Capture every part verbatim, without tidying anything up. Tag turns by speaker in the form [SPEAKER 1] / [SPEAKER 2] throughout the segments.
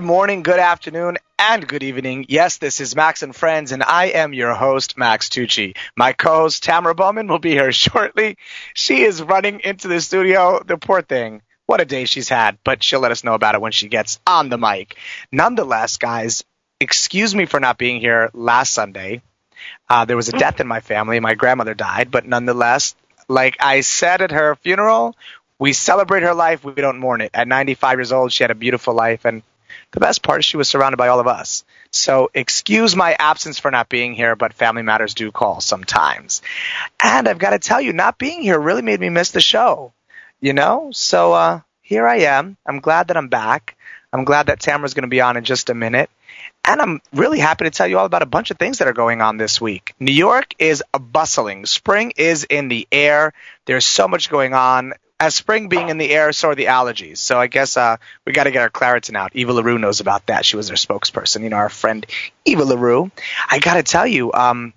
[SPEAKER 1] morning, good afternoon, and good evening. Yes, this is Max and Friends, and I am your host, Max Tucci. My co-host, Tamara Bowman, will be here shortly. She is running into the studio. The poor thing. What a day she's had, but she'll let us know about it when she gets on the mic. Nonetheless, guys, excuse me for not being here last Sunday. Uh, there was a death in my family. My grandmother died, but nonetheless, like I said at her funeral, we celebrate her life. We don't mourn it. At ninety-five years old, she had a beautiful life, and the best part is she was surrounded by all of us. So excuse my absence for not being here, but family matters do call sometimes. And I've got to tell you, not being here really made me miss the show, you know? So uh, here I am. I'm glad that I'm back. I'm glad that Tamara's going to be on in just a minute. And I'm really happy to tell you all about a bunch of things that are going on this week. New York is bustling. Spring is in the air. There's so much going on. As spring being in the air, so are the allergies. So I guess uh, we got to get our Claritin out. Eva LaRue knows about that. She was their spokesperson, you know, our friend Eva LaRue. I got to tell you, um,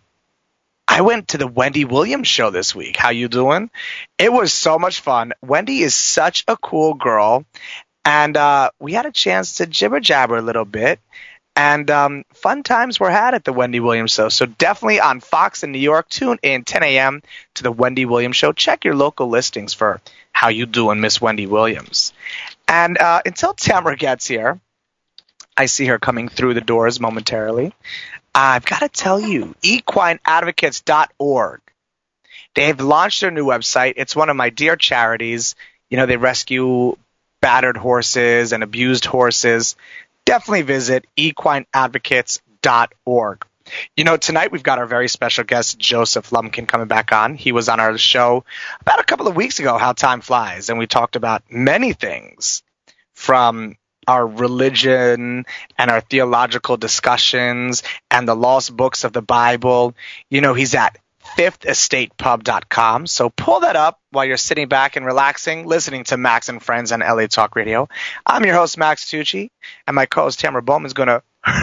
[SPEAKER 1] I went to the Wendy Williams show this week. How you doing? It was so much fun. Wendy is such a cool girl. And uh, we had a chance to jibber jabber a little bit. And um, fun times were had at the Wendy Williams show. So definitely on Fox in New York, tune in ten a.m. to the Wendy Williams show. Check your local listings for How You Doing, Miss Wendy Williams. And uh, until Tamara gets here, I see her coming through the doors momentarily. I've got to tell you, equine advocates dot org. They've launched their new website. It's one of my dear charities. You know, they rescue battered horses and abused horses. Definitely visit equine advocates dot org. You know, tonight we've got our very special guest, Joseph Lumpkin, coming back on. He was on our show about a couple of weeks ago, How Time Flies, and we talked about many things from our religion and our theological discussions and the lost books of the Bible. You know, he's at fifth estate pub dot com. So pull that up while you're sitting back and relaxing, listening to Max and Friends on L A Talk Radio. I'm your host, Max Tucci, and my co-host, Tamara Bowman, is going to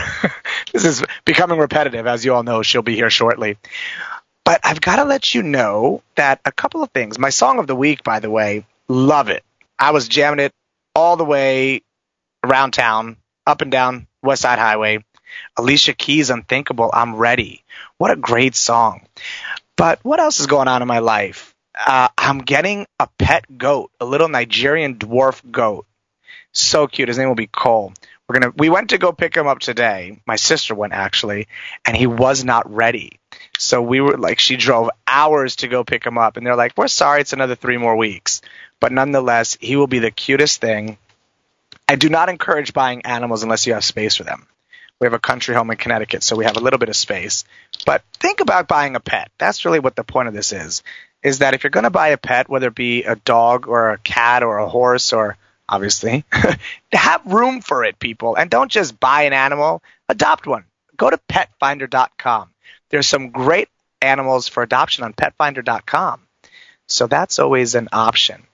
[SPEAKER 1] – this is becoming repetitive. As you all know, she'll be here shortly. But I've got to let you know that a couple of things. My song of the week, by the way, love it. I was jamming it all the way around town, up and down West Side Highway. Alicia Keys' Unthinkable, I'm Ready. What a great song. But what else is going on in my life? Uh, I'm getting a pet goat, a little Nigerian dwarf goat. So cute. His name will be Cole. We're gonna. We went to go pick him up today. My sister went, actually, and he was not ready. So we were like, she drove hours to go pick him up. And they're like, we're sorry, it's another three more weeks. But nonetheless, he will be the cutest thing. I do not encourage buying animals unless you have space for them. We have a country home in Connecticut, so we have a little bit of space. But think about buying a pet. That's really what the point of this is, is that if you're going to buy a pet, whether it be a dog or a cat or a horse or obviously, have room for it, people. And don't just buy an animal. Adopt one. Go to pet finder dot com. There's some great animals for adoption on pet finder dot com. So that's always an option.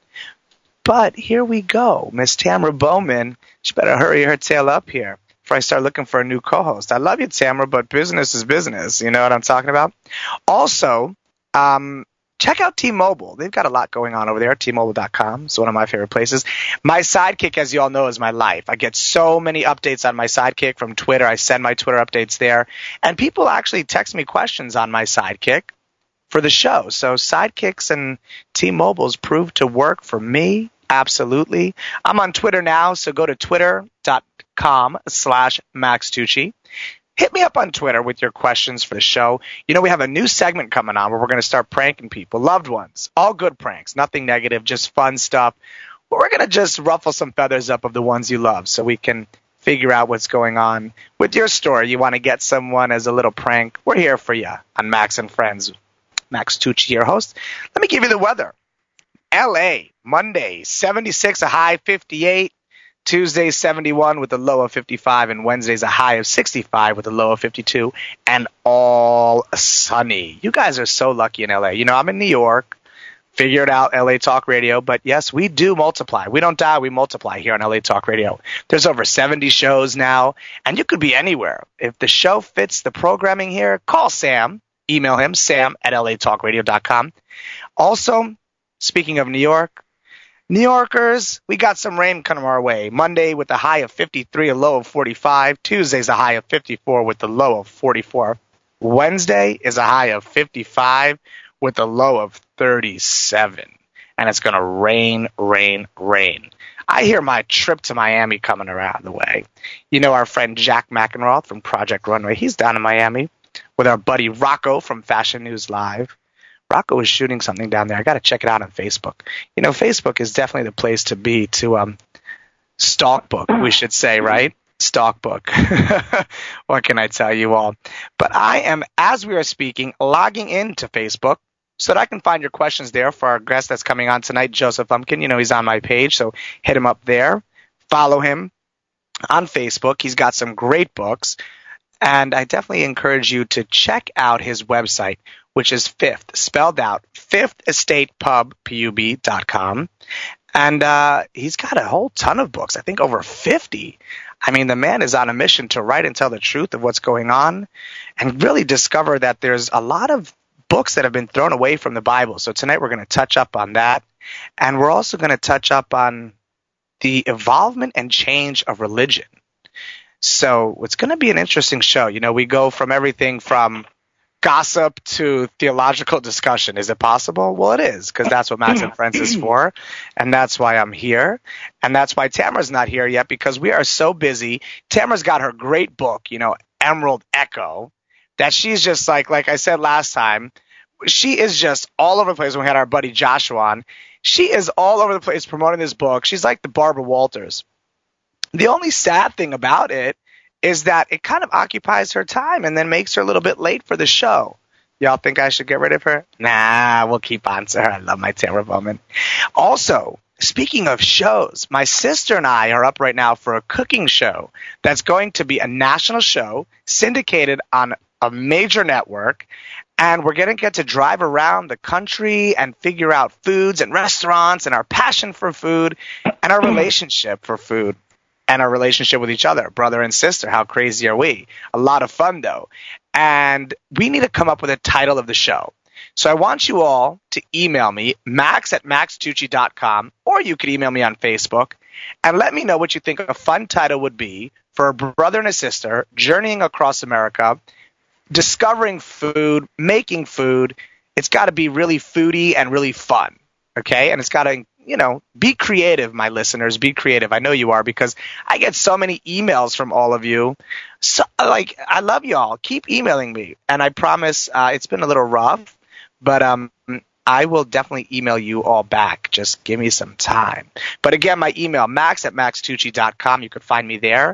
[SPEAKER 1] But here we go. Miss Tamara Bowman, she better hurry her tail up here before I start looking for a new co-host. I love you, Tamara, but business is business. You know what I'm talking about? Also, um, check out T-Mobile. They've got a lot going on over there. T Mobile dot com is one of my favorite places. My Sidekick, as you all know, is my life. I get so many updates on my Sidekick from Twitter. I send my Twitter updates there. And people actually text me questions on my Sidekick for the show. So Sidekicks and T-Mobile's proved to work for me. Absolutely. I'm on Twitter now, so go to twitter dot com slash Max Tucci. Hit me up on Twitter with your questions for the show. You know, we have a new segment coming on where we're going to start pranking people, loved ones, all good pranks, nothing negative, just fun stuff. But we're going to just ruffle some feathers up of the ones you love so we can figure out what's going on with your story. You want to get someone as a little prank? We're here for you on Max and Friends. Max Tucci, your host. Let me give you the weather. L A, Monday, seventy-six, a high fifty-eight. Tuesday, seventy-one with a low of fifty-five. And Wednesday's a high of sixty-five with a low of fifty-two. And all sunny. You guys are so lucky in L A. You know, I'm in New York. Figured out L A Talk Radio. But, yes, we do multiply. We don't die. We multiply here on L A Talk Radio. There's over seventy shows now. And you could be anywhere. If the show fits the programming here, call Sam. Email him, sam at L A talk radio dot com. Also, speaking of New York, New Yorkers, we got some rain coming our way. Monday with a high of fifty-three, a low of forty-five. Tuesday's a high of fifty-four with a low of forty-four. Wednesday is a high of fifty-five with a low of thirty-seven. And it's going to rain, rain, rain. I hear my trip to Miami coming around the way. You know our friend Jack McEnroe from Project Runway. He's down in Miami with our buddy Rocco from Fashion News Live. Rocco is shooting something down there. I got to check it out on Facebook. You know, Facebook is definitely the place to be to um, stalk book, we should say, right? Stalk book. What can I tell you all? But I am, as we are speaking, logging into Facebook so that I can find your questions there for our guest that's coming on tonight, Joseph Lumpkin. You know, he's on my page, so hit him up there. Follow him on Facebook. He's got some great books. And I definitely encourage you to check out his website, which is Fifth, spelled out, fifth estate pub dot com. And uh, he's got a whole ton of books, I think over fifty. I mean, the man is on a mission to write and tell the truth of what's going on and really discover that there's a lot of books that have been thrown away from the Bible. So tonight we're going to touch up on that. And we're also going to touch up on the involvement and change of religion. So it's going to be an interesting show. You know, we go from everything from gossip to theological discussion. Is it possible? Well, it is, because that's what Max and Friends is for, and that's why I'm here, and that's why Tamara's not here yet, because we are so busy. Tamara's got her great book, you know, Emerald Echo, that she's just like, like I said last time, she is just all over the place when we had our buddy Joshua on. She is all over the place promoting this book. She's like the Barbara Walters. The only sad thing about it is that it kind of occupies her time and then makes her a little bit late for the show. Y'all think I should get rid of her? Nah, we'll keep on to her. I love my Tamara Bowman. Also, speaking of shows, my sister and I are up right now for a cooking show that's going to be a national show syndicated on a major network. And we're going to get to drive around the country and figure out foods and restaurants and our passion for food and our relationship for food. And our relationship with each other, brother and sister. How crazy are we? A lot of fun, though. And we need to come up with a title of the show. So I want you all to email me, max at max tucci dot com, or you could email me on Facebook, and let me know what you think a fun title would be for a brother and a sister journeying across America, discovering food, making food. It's got to be really foodie and really fun, okay? And it's got to, you know, be creative, my listeners. Be creative. I know you are, because I get so many emails from all of you. So, like, I love y'all. Keep emailing me. And I promise uh, it's been a little rough, but um, I will definitely email you all back. Just give me some time. But again, my email, max at max tucci dot com. You can find me there.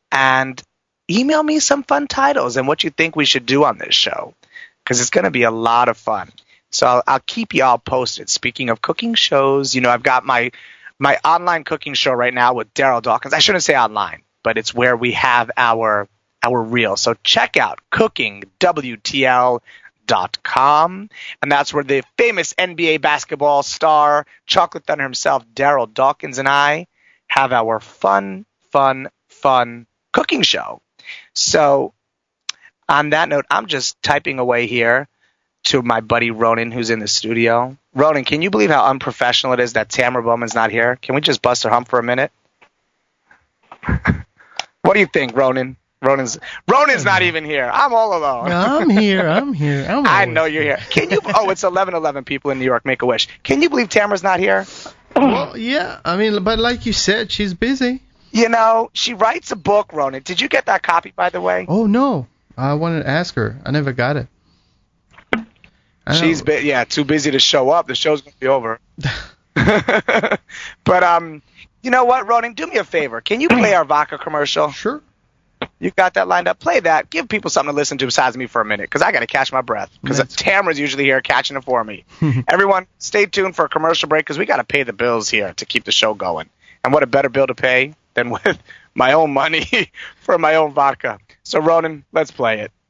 [SPEAKER 1] And email me some fun titles and what you think we should do on this show, because it's going to be a lot of fun. So I'll, I'll keep you all posted. Speaking of cooking shows, you know, I've got my my online cooking show right now with Daryl Dawkins. I shouldn't say online, but it's where we have our our reel. So check out cooking w t l dot com, and that's where the famous N B A basketball star, Chocolate Thunder himself, Daryl Dawkins, and I have our fun, fun, fun cooking show. So on that note, I'm just typing away here to my buddy Ronan, who's in the studio. Ronan, can you believe how unprofessional it is that Tamara Bowman's not here? Can we just bust her hump for a minute? What do you think, Ronan? Ronan's Ronan's not even here. I'm all alone.
[SPEAKER 2] I'm here. I'm here. I'm
[SPEAKER 1] I know you're here. Can you? Oh, it's eleven eleven people in New York. Make a wish. Can you believe Tamara's not here?
[SPEAKER 2] Well, yeah. I mean, but like you said, she's busy.
[SPEAKER 1] You know, she writes a book, Ronan. Did you get that copy, by the way?
[SPEAKER 2] Oh, no. I wanted to ask her. I never got it.
[SPEAKER 1] She's been, yeah, too busy to show up. The show's going to be over. But, um, you know what, Ronan? Do me a favor. Can you play our vodka commercial?
[SPEAKER 2] Sure.
[SPEAKER 1] You got that lined up? Play that. Give people something to listen to besides me for a minute, because I got to catch my breath. Because Tamara's usually here catching it for me. Everyone, stay tuned for a commercial break, because we got to pay the bills here to keep the show going. And what a better bill to pay than with my own money for my own vodka. So, Ronan, let's play it.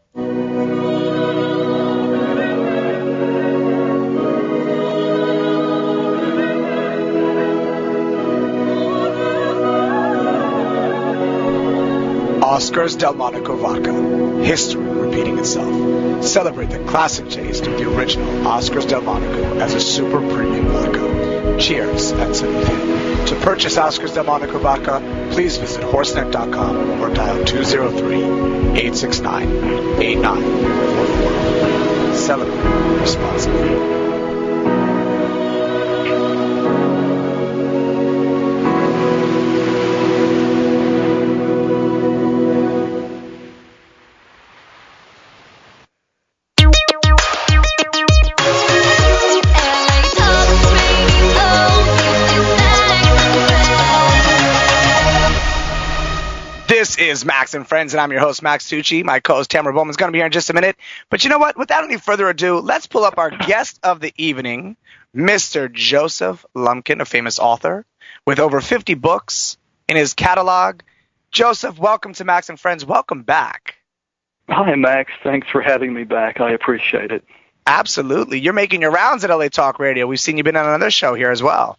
[SPEAKER 1] Oscar's Delmonico Vodka. History repeating itself. Celebrate the classic taste of the original Oscar's Delmonico as a super premium vodka. Cheers, and salute. To purchase Oscars del Monaco vodka, please visit horseneck dot com or dial two oh three, eight six nine, eight nine four four. Celebrate responsibly. This is Max and Friends, and I'm your host, Max Tucci. My co-host, Tamara Bowman, is going to be here in just a minute. But you know what? Without any further ado, let's pull up our guest of the evening, Mister Joseph Lumpkin, a famous author with over fifty books in his catalog. Joseph, welcome to Max and Friends. Welcome back.
[SPEAKER 3] Hi, Max. Thanks for having me back. I appreciate it.
[SPEAKER 1] Absolutely. You're making your rounds at L A Talk Radio. We've seen you been on another show here as well.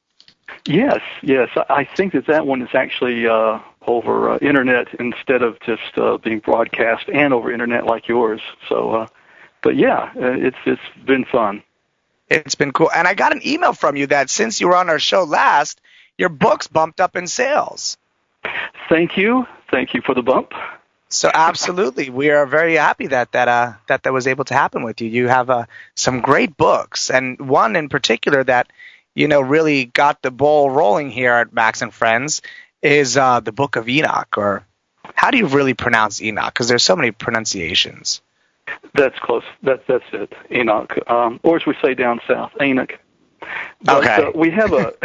[SPEAKER 3] Yes, yes. I think that that one is actually uh, over uh, Internet instead of just uh, being broadcast and over Internet like yours. So, uh, but yeah, it's it's been fun.
[SPEAKER 1] It's been cool. And I got an email from you that since you were on our show last, your book's bumped up in sales.
[SPEAKER 3] Thank you. Thank you for the bump.
[SPEAKER 1] So absolutely, we are very happy that that uh, that that was able to happen with you. You have uh, some great books, and one in particular that you know really got the ball rolling here at Max and Friends is uh, the Book of Enoch. Or how do you really pronounce Enoch? Because there's so many pronunciations.
[SPEAKER 3] That's close. That that's it. Enoch, um, or as we say down south, Enoch. But,
[SPEAKER 1] okay.
[SPEAKER 3] Uh, we have a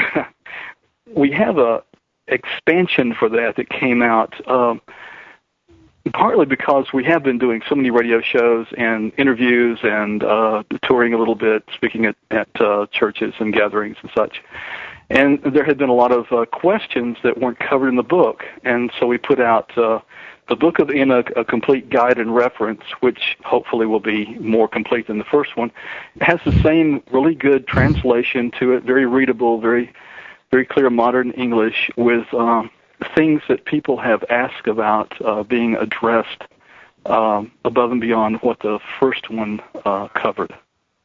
[SPEAKER 3] we have a expansion for that that came out. Um, Partly because we have been doing so many radio shows and interviews and uh, touring a little bit, speaking at, at uh, churches and gatherings and such. And there had been a lot of uh, questions that weren't covered in the book. And so we put out uh, the Book of Enoch, a complete guide and reference, which hopefully will be more complete than the first one. It has the same really good translation to it, very readable, very, very clear modern English with Um, things that people have asked about uh, being addressed um, above and beyond what the first one uh, covered.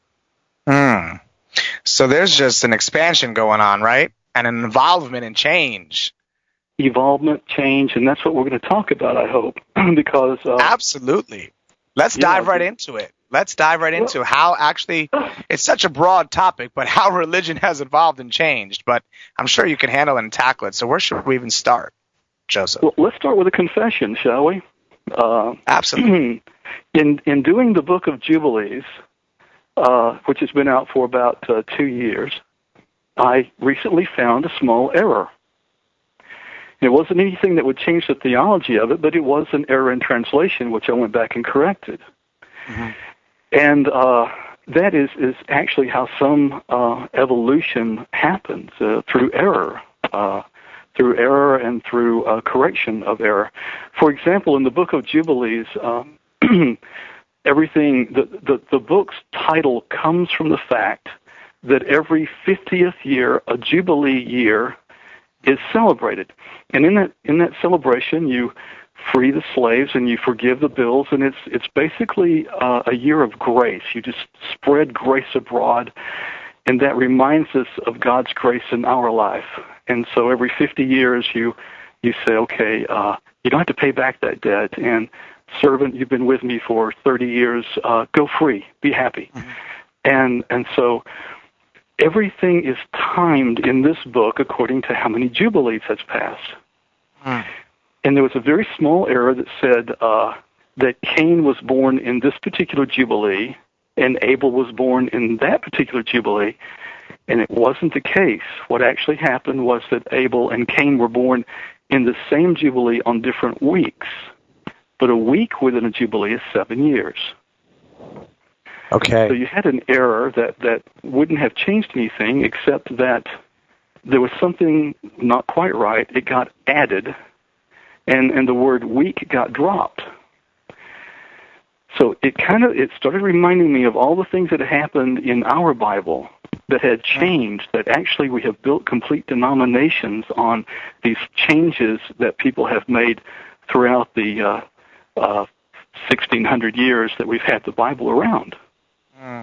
[SPEAKER 1] Hmm. So there's just an expansion going on, right? And an involvement and change.
[SPEAKER 3] Evolvement, change, and that's what we're going to talk about, I hope, because... Uh,
[SPEAKER 1] Absolutely. Let's
[SPEAKER 3] yeah,
[SPEAKER 1] dive right into it. Let's dive right into how actually, it's such a broad topic, but how religion has evolved and changed. But I'm sure you can handle it and tackle it. So where should we even start, Joseph?
[SPEAKER 3] Well, let's start with a confession, shall we? Uh,
[SPEAKER 1] Absolutely.
[SPEAKER 3] In in doing the Book of Jubilees, uh, which has been out for about uh, two years, I recently found a small error. It wasn't anything that would change the theology of it, but it was an error in translation, which I went back and corrected. Mm-hmm. And uh, that is, is actually how some uh, evolution happens, uh, through error, uh, through error and through uh, correction of error. For example, in the Book of Jubilees, uh, everything, the, the, the book's title comes from the fact that every fiftieth year, a Jubilee year, is celebrated. And in that in that celebration, you free the slaves and you forgive the bills, and it's it's basically uh, a year of grace. You just spread grace abroad, and that reminds us of God's grace in our life. And so every fifty years, you you say, okay, uh, you don't have to pay back that debt, and servant, you've been with me for thirty years, uh, go free, be happy. Mm-hmm. And and so everything is timed in this book according to how many Jubilees has passed. Mm. And there was a very small error that said uh, that Cain was born in this particular Jubilee and Abel was born in that particular Jubilee, and it wasn't the case. What actually happened was that Abel and Cain were born in the same Jubilee on different weeks, but a week within a Jubilee is seven years.
[SPEAKER 1] Okay.
[SPEAKER 3] So you had an error that, that wouldn't have changed anything except that there was something not quite right. It got added, and, and the word week got dropped. So it kind of it started reminding me of all the things that had happened in our Bible that had changed, that actually we have built complete denominations on these changes that people have made throughout the uh, uh, sixteen hundred years that we've had the Bible around.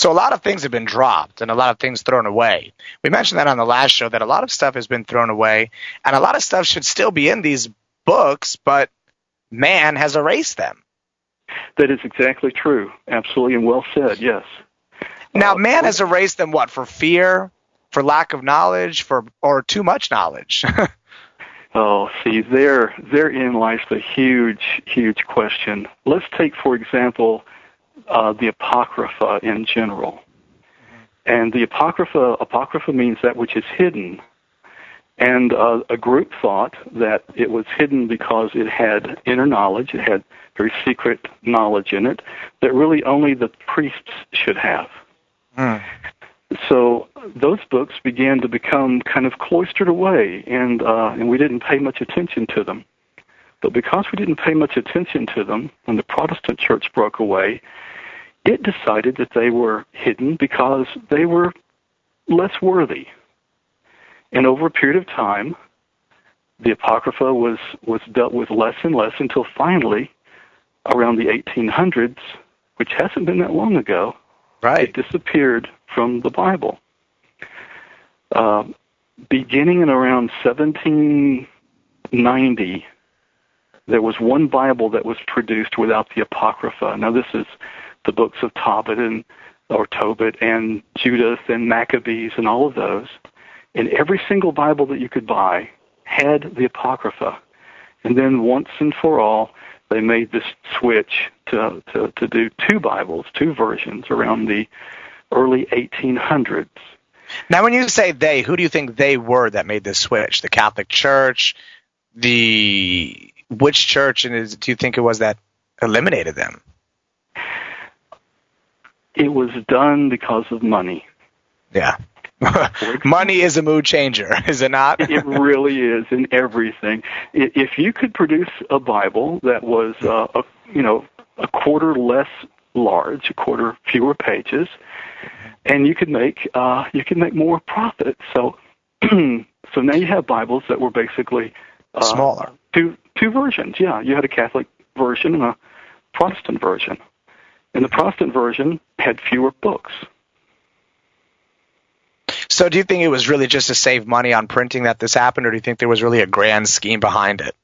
[SPEAKER 1] So a lot of things have been dropped and a lot of things thrown away. We mentioned that on the last show, that a lot of stuff has been thrown away, and a lot of stuff should still be in these books, but man has erased them.
[SPEAKER 3] That is exactly true. Absolutely, and well said, yes.
[SPEAKER 1] Now,
[SPEAKER 3] uh,
[SPEAKER 1] man has erased them, what, for fear, for lack of knowledge, for or too much knowledge?
[SPEAKER 3] Oh, see, there, therein lies the huge, huge question. Let's take, for example, uh, the Apocrypha in general. And the Apocrypha, Apocrypha means that which is hidden. And uh, a group thought that it was hidden because it had inner knowledge, it had very secret knowledge in it, that really only the priests should have. Mm. So those books began to become kind of cloistered away, and uh, and we didn't pay much attention to them. But because we didn't pay much attention to them, when the Protestant church broke away, it decided that they were hidden because they were less worthy. And over a period of time, the Apocrypha was, was dealt with less and less until finally, around the eighteen hundreds, which hasn't been that long ago,
[SPEAKER 1] right,
[SPEAKER 3] it disappeared from the Bible. Uh, beginning in around seventeen ninety, there was one Bible that was produced without the Apocrypha. Now, this is the books of Tobit and or Tobit and Judith and Maccabees and all of those. And every single Bible that you could buy had the Apocrypha. And then once and for all, they made this switch to, to, to do two Bibles, two versions, around the early eighteen hundreds.
[SPEAKER 1] Now, when you say they, who do you think they were that made this switch? The Catholic Church? The which church and is, do you think it was that eliminated them?
[SPEAKER 3] It was done because of money.
[SPEAKER 1] Yeah. Money is a mood changer, is it not?
[SPEAKER 3] It really is in everything. If you could produce a Bible that was, uh, a, you know, a quarter less large, a quarter fewer pages, and you could make uh, you could make more profit. So, so now you have Bibles that were basically uh,
[SPEAKER 1] smaller.
[SPEAKER 3] Two two versions. Yeah, you had a Catholic version and a Protestant version, and the Protestant version had fewer books.
[SPEAKER 1] So do you think it was really just to save money on printing that this happened, or do you think there was really a grand scheme behind it?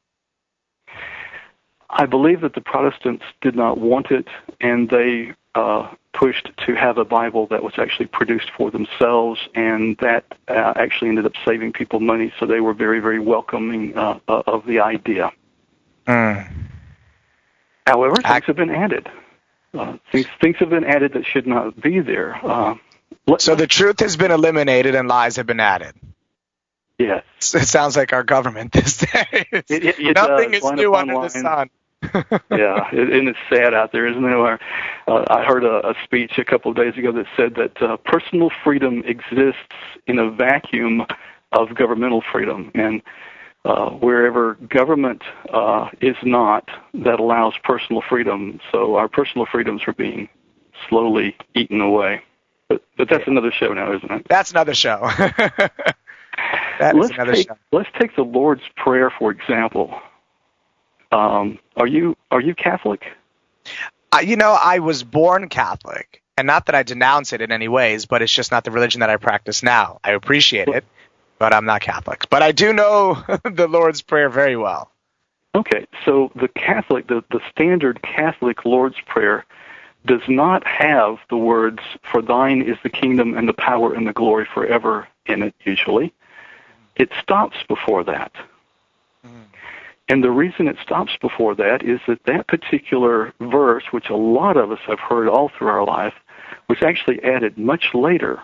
[SPEAKER 3] I believe that the Protestants did not want it, and they uh, pushed to have a Bible that was actually produced for themselves, and that uh, actually ended up saving people money, so they were very, very welcoming uh, uh, of the idea. Mm. However, things I- have been added. Uh, things, things have been added that should not be there. Uh,
[SPEAKER 1] So the truth has been eliminated and lies have been added.
[SPEAKER 3] Yes.
[SPEAKER 1] It sounds like our government these days.
[SPEAKER 3] It, it, it
[SPEAKER 1] Nothing
[SPEAKER 3] does.
[SPEAKER 1] is new under
[SPEAKER 3] line.
[SPEAKER 1] the sun.
[SPEAKER 3] Yeah, it, and it's sad out there, isn't it? Uh, I heard a, a speech a couple of days ago that said that uh, personal freedom exists in a vacuum of governmental freedom. And uh, wherever government uh, is not, that allows personal freedom. So our personal freedoms are being slowly eaten away. But, but that's another show now, isn't it?
[SPEAKER 1] That's another show. that
[SPEAKER 3] let's
[SPEAKER 1] is another
[SPEAKER 3] take,
[SPEAKER 1] show.
[SPEAKER 3] Let's take the Lord's Prayer, for example. Um, are you are you Catholic?
[SPEAKER 1] Uh, you know, I was born Catholic, and not that I denounce it in any ways, but it's just not the religion that I practice now. I appreciate it, but I'm not Catholic. But I do know the Lord's Prayer very well.
[SPEAKER 3] Okay, so the Catholic, the, the standard Catholic Lord's Prayer does not have the words, "For thine is the kingdom and the power and the glory forever" in it, usually. It stops before that. Mm. And the reason it stops before that is that that particular verse, which a lot of us have heard all through our life, was actually added much later.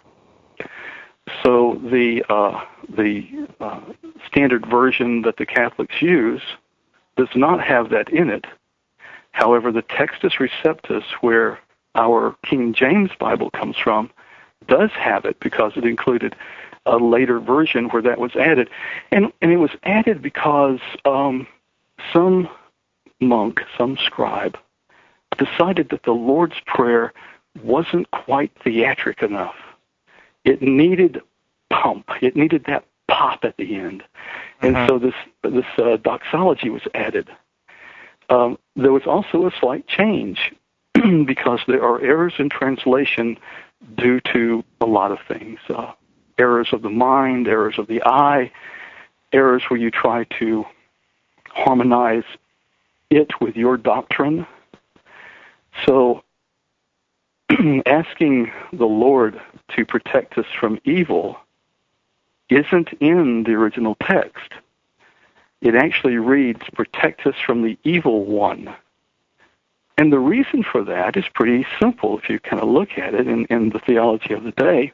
[SPEAKER 3] So the uh, the uh, standard version that the Catholics use does not have that in it. However, the Textus Receptus, where our King James Bible comes from, does have it because it included a later version where that was added. And, and it was added because um, some monk, some scribe, decided that the Lord's Prayer wasn't quite theatric enough. It needed pump. It needed that pop at the end. And uh-huh. so this, this uh, doxology was added. Um, there was also a slight change because there are errors in translation due to a lot of things. Uh, errors of the mind, errors of the eye, errors where you try to harmonize it with your doctrine. So asking the Lord to protect us from evil isn't in the original text. It actually reads, protect us from the evil one. And the reason for that is pretty simple if you kind of look at it in, in the theology of the day.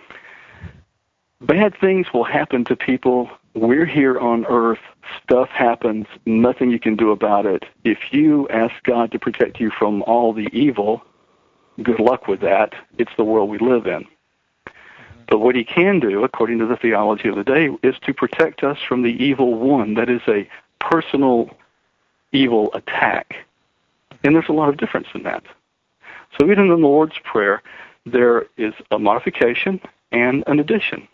[SPEAKER 3] Bad things will happen to people. We're here on earth. Stuff happens. Nothing you can do about it. If you ask God to protect you from all the evil, good luck with that. It's the world we live in. But what he can do, according to the theology of the day, is to protect us from the evil one. That is a personal evil attack. And there's a lot of difference in that. So even in the Lord's Prayer, there is a modification and an addition.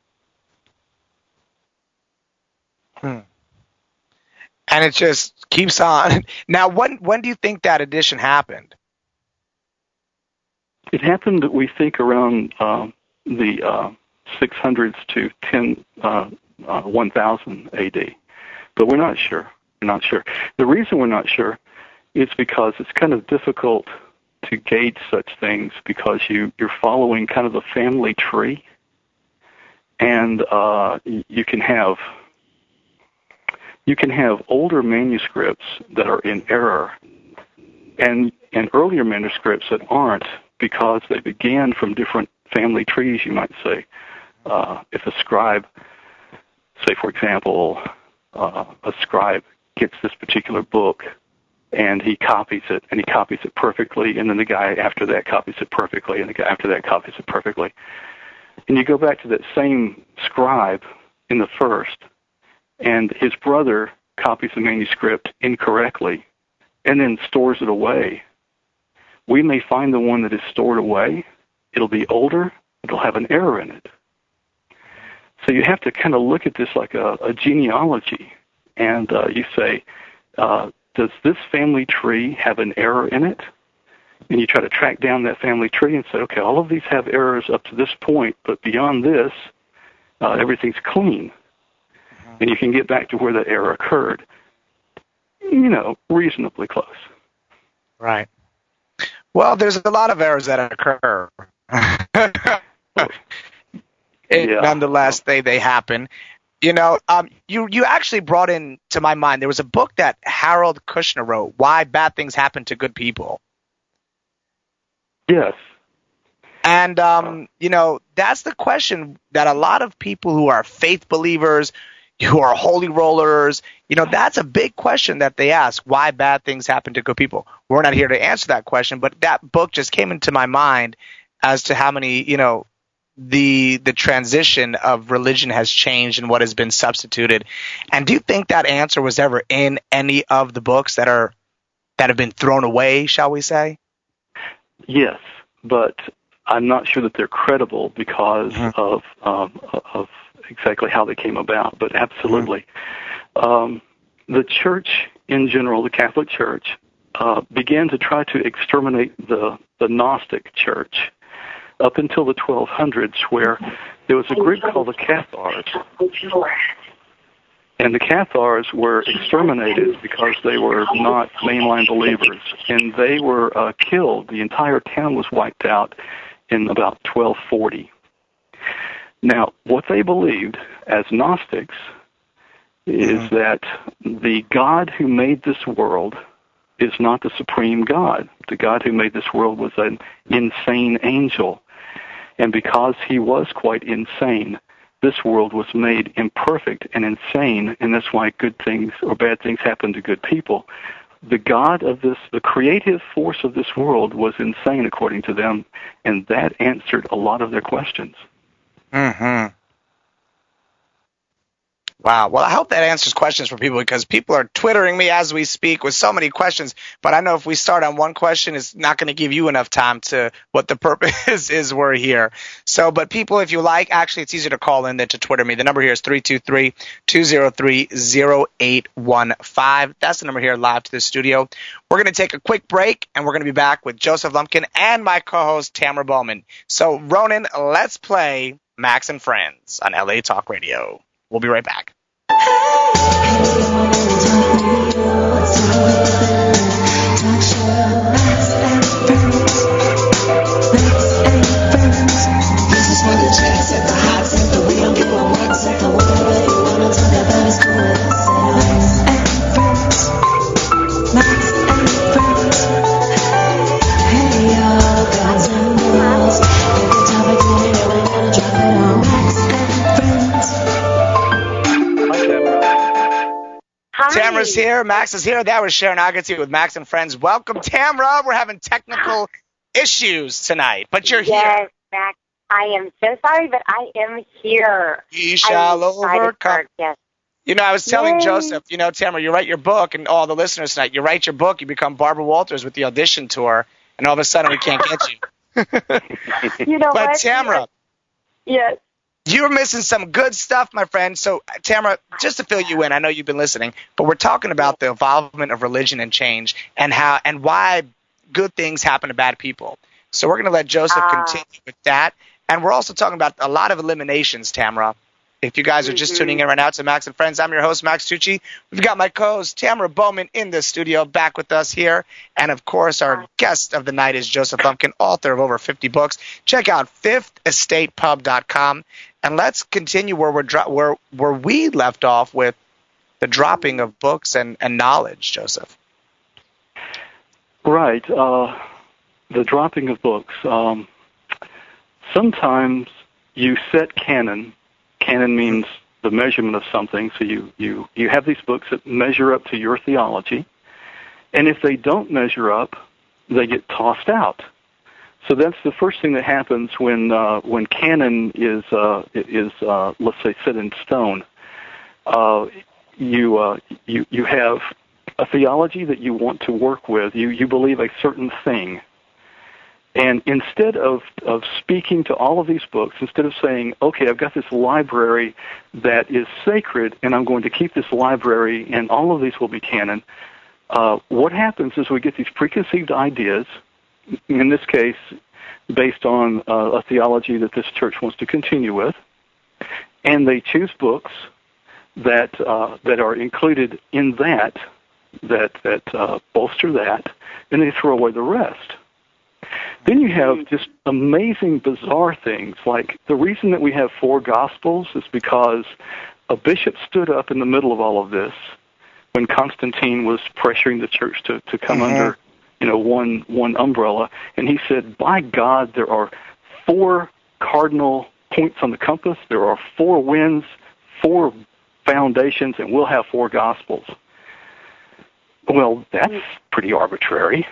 [SPEAKER 1] Hmm. And it just keeps on. Now, when when do you think that addition happened?
[SPEAKER 3] It happened, we think, around uh, the uh, six hundreds to ten, uh, uh, one thousand A D. But we're not sure. We're not sure. The reason we're not sure is because it's kind of difficult to gauge such things because you, you're following kind of a family tree. And uh, you can have you can have older manuscripts that are in error and, and earlier manuscripts that aren't because they began from different family trees, you might say. Uh, if a scribe, say, for example, uh, a scribe gets this particular book and he copies it, and he copies it perfectly, and then the guy after that copies it perfectly, and the guy after that copies it perfectly. And you go back to that same scribe in the first, and his brother copies the manuscript incorrectly and then stores it away. We may find the one that is stored away. It'll be older. It'll have an error in it. So you have to kind of look at this like a, a genealogy, and uh, you say, uh, does this family tree have an error in it? And you try to track down that family tree and say, okay, all of these have errors up to this point, but beyond this, uh, everything's clean. Uh-huh. And you can get back to where that error occurred, you know, reasonably close.
[SPEAKER 1] Right. Well, there's a lot of errors that occur. it,
[SPEAKER 3] yeah.
[SPEAKER 1] Nonetheless, they, they happen. You know, um, you, you actually brought in to my mind, there was a book that Harold Kushner wrote, Why Bad Things Happen to Good People.
[SPEAKER 3] Yes.
[SPEAKER 1] And, um, you know, that's the question that a lot of people who are faith believers, who are holy rollers, you know, that's a big question that they ask, why bad things happen to good people. We're not here to answer that question, but that book just came into my mind as to how many, you know, the the transition of religion has changed and what has been substituted. And do you think that answer was ever in any of the books that are that have been thrown away, shall we say?
[SPEAKER 3] Yes, but I'm not sure that they're credible because mm-hmm. of um, of exactly how they came about. But absolutely, mm-hmm. um, the church in general, the Catholic Church, uh, began to try to exterminate the the Gnostic Church up until the twelve hundreds, where there was a group called the Cathars. And the Cathars were exterminated because they were not mainline believers, and they were uh, killed. The entire town was wiped out in about twelve forty. Now, what they believed as Gnostics is mm-hmm. that the God who made this world is not the supreme God. The God who made this world was an insane angel, and because he was quite insane, this world was made imperfect and insane, and that's why good things or bad things happen to good people. The God of this, the creative force of this world was insane according to them, and that answered a lot of their questions.
[SPEAKER 1] Mm-hmm. Wow. Well, I hope that answers questions for people because people are twittering me as we speak with so many questions. But I know if we start on one question, it's not going to give you enough time to what the purpose is we're here. So, but people, if you like, actually, it's easier to call in than to Twitter me. The number here is three two three, two zero three, zero eight one five. That's the number here live to the studio. We're going to take a quick break, and we're going to be back with Joseph Lumpkin and my co-host, Tamara Bowman. So, Ronan, let's play Max and Friends on L A Talk Radio. We'll be right back. Tamara's here. Max is here. That was Sharon Agassi with Max and Friends. Welcome, Tamara. We're having technical issues tonight, but you're
[SPEAKER 4] yes,
[SPEAKER 1] here.
[SPEAKER 4] Yes, Max. I am so sorry, but I am here.
[SPEAKER 1] You shall overcome.
[SPEAKER 4] Yes.
[SPEAKER 1] You know, I was telling
[SPEAKER 4] Yay.
[SPEAKER 1] Joseph, you know, Tamara, you write your book, and all the listeners tonight, you write your book, you become Barbara Walters with the audition tour, and all of a sudden we can't get you.
[SPEAKER 4] You know
[SPEAKER 1] but
[SPEAKER 4] what?
[SPEAKER 1] Tamara.
[SPEAKER 4] Yes.
[SPEAKER 1] You're missing some good stuff, my friend. So, Tamara, just to fill you in, I know you've been listening, but we're talking about the involvement of religion and change and how and why good things happen to bad people. So we're going to let Joseph uh, continue with that. And we're also talking about a lot of eliminations, Tamara. If you guys are just mm-hmm. tuning in right now to Max and Friends, I'm your host, Max Tucci. We've got my co-host, Tamara Bowman, in the studio back with us here. And, of course, our guest of the night is Joseph Lumpkin, author of over fifty books. Check out fifth estate pub dot com. And let's continue where, we're dro- where, where we left off with the dropping of books and, and knowledge, Joseph.
[SPEAKER 3] Right. Uh, the dropping of books. Um, sometimes you set canon. Canon means the measurement of something. So you, you, you have these books that measure up to your theology. And if they don't measure up, they get tossed out. So that's the first thing that happens when uh, when canon is uh, is uh, let's say set in stone. Uh, you uh, you you have a theology that you want to work with. You you believe a certain thing, and instead of of speaking to all of these books, instead of saying, okay, I've got this library that is sacred, and I'm going to keep this library, and all of these will be canon. Uh, what happens is we get these preconceived ideas. In this case, based on uh, a theology that this church wants to continue with, and they choose books that uh, that are included in that, that that uh, bolster that, and they throw away the rest. Then you have just amazing, bizarre things, like the reason that we have four Gospels is because a bishop stood up in the middle of all of this when Constantine was pressuring the church to, to come mm-hmm. under you know, one one umbrella, and he said, by God, there are four cardinal points on the compass, there are four winds, four foundations, and we'll have four Gospels. Well, that's pretty arbitrary.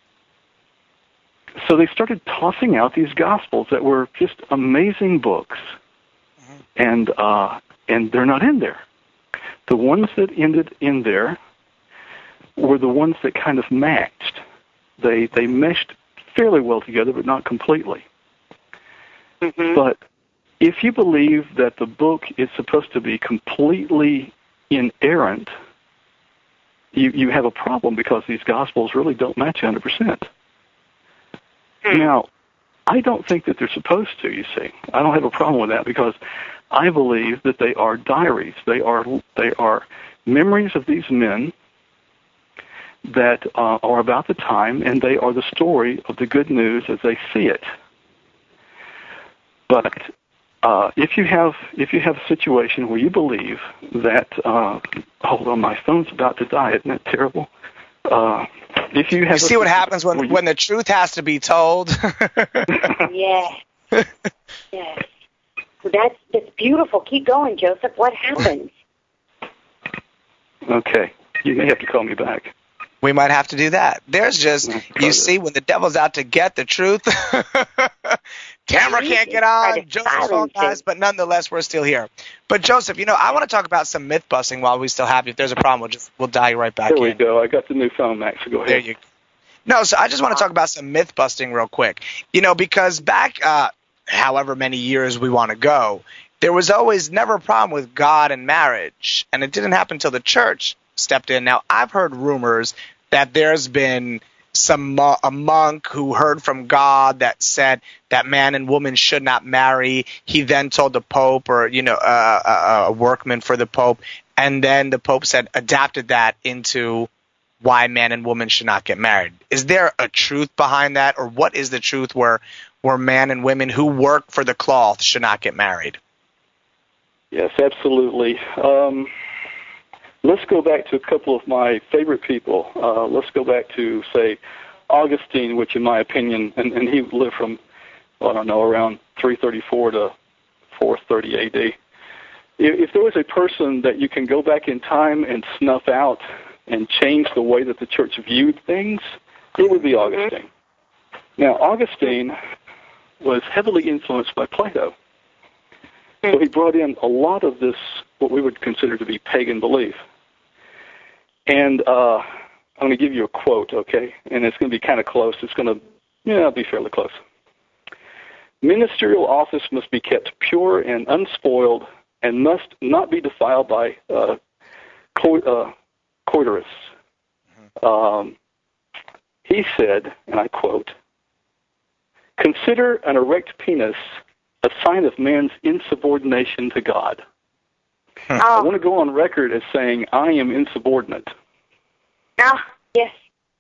[SPEAKER 3] So they started tossing out these Gospels that were just amazing books, mm-hmm. and uh, and they're not in there. The ones that ended in there were the ones that kind of matched. They they meshed fairly well together, but not completely. Mm-hmm. But if you believe that the book is supposed to be completely inerrant, you, you have a problem because these Gospels really don't match one hundred percent. Mm. Now, I don't think that they're supposed to, you see. I don't have a problem with that because I believe that they are diaries. They are they are memories of these men that uh, are about the time, and they are the story of the good news as they see it. But uh, if you have if you have a situation where you believe that, uh, hold on, my phone's about to die. Isn't that terrible? Uh, if you have,
[SPEAKER 1] you see what happens when, you, when the truth has to be told.
[SPEAKER 4] Yeah, yeah. That's that's beautiful. Keep going, Joseph. What happens?
[SPEAKER 3] Okay, you may have to call me back.
[SPEAKER 1] We might have to do that. There's just, you see, when the devil's out to get the truth, Tamara can't get on. Joseph's phone dies, but nonetheless, we're still here. But Joseph, you know, I want to talk about some myth busting while we still have you. If there's a problem, we'll just we'll dial you right back in.
[SPEAKER 3] There we go. I got the new phone, Max. So go ahead.
[SPEAKER 1] There you go. No, so I just want to talk about some myth busting real quick. You know, because back, uh, however many years we want to go, there was always never a problem with God and marriage, and it didn't happen until the church stepped in. Now, I've heard rumors that there's been some mo- a monk who heard from God that said that man and woman should not marry. He then told the Pope, or you know, uh, a, a workman for the Pope, and then the Pope said adapted that into why man and woman should not get married. Is there a truth behind that, or what is the truth where where man and women who work for the cloth should not get married?
[SPEAKER 3] Yes, absolutely. Um, let's go back to a couple of my favorite people. Uh, let's go back to, say, Augustine, which in my opinion, and, and he lived from, I don't know, around three thirty-four to four thirty A D. If, if there was a person that you can go back in time and snuff out and change the way that the church viewed things, it would be Augustine. Now, Augustine was heavily influenced by Plato. So he brought in a lot of this, what we would consider to be pagan belief. And uh, I'm going to give you a quote, okay? And it's going to be kind of close. It's going to, yeah, be fairly close. Ministerial office must be kept pure and unspoiled and must not be defiled by uh, co- uh, coitorists. Um, he said, and I quote, "Consider an erect penis a sign of man's insubordination to God."
[SPEAKER 4] Oh.
[SPEAKER 3] I want to go on record as saying I am insubordinate.
[SPEAKER 4] Ah, yes.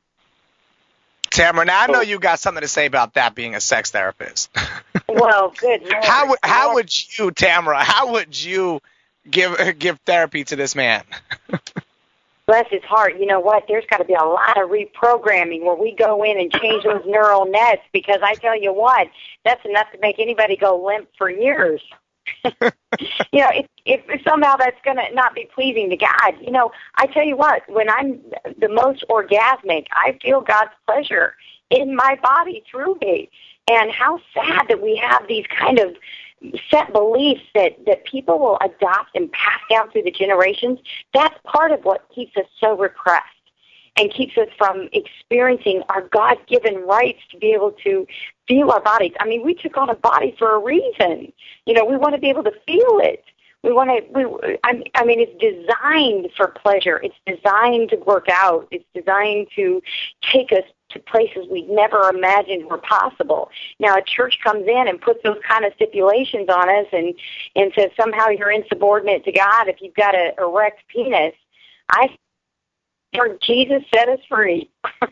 [SPEAKER 1] Tamara, now I know
[SPEAKER 3] Oh.
[SPEAKER 1] you got something to say about that being a sex therapist.
[SPEAKER 4] Well, good Lord.
[SPEAKER 1] How would how
[SPEAKER 4] Lord.
[SPEAKER 1] would you, Tamara? How would you give give therapy to this man?
[SPEAKER 4] Bless his heart. You know what? There's got to be a lot of reprogramming where we go in and change those neural nets, because I tell you what, that's enough to make anybody go limp for years. You know, if, if, if somehow that's going to not be pleasing to God, you know, I tell you what, when I'm the most orgasmic, I feel God's pleasure in my body through me. And how sad that we have these kind of set beliefs that, that people will adopt and pass down through the generations. That's part of what keeps us so repressed and keeps us from experiencing our God-given rights to be able to feel our bodies. I mean, we took on a body for a reason. You know, we want to be able to feel it. We want to, we, I, I mean, it's designed for pleasure. It's designed to work out. It's designed to take us to places we never imagined were possible. Now, a church comes in and puts those kind of stipulations on us and, and says somehow you're insubordinate to God if you've got an erect penis. I think Jesus set us free.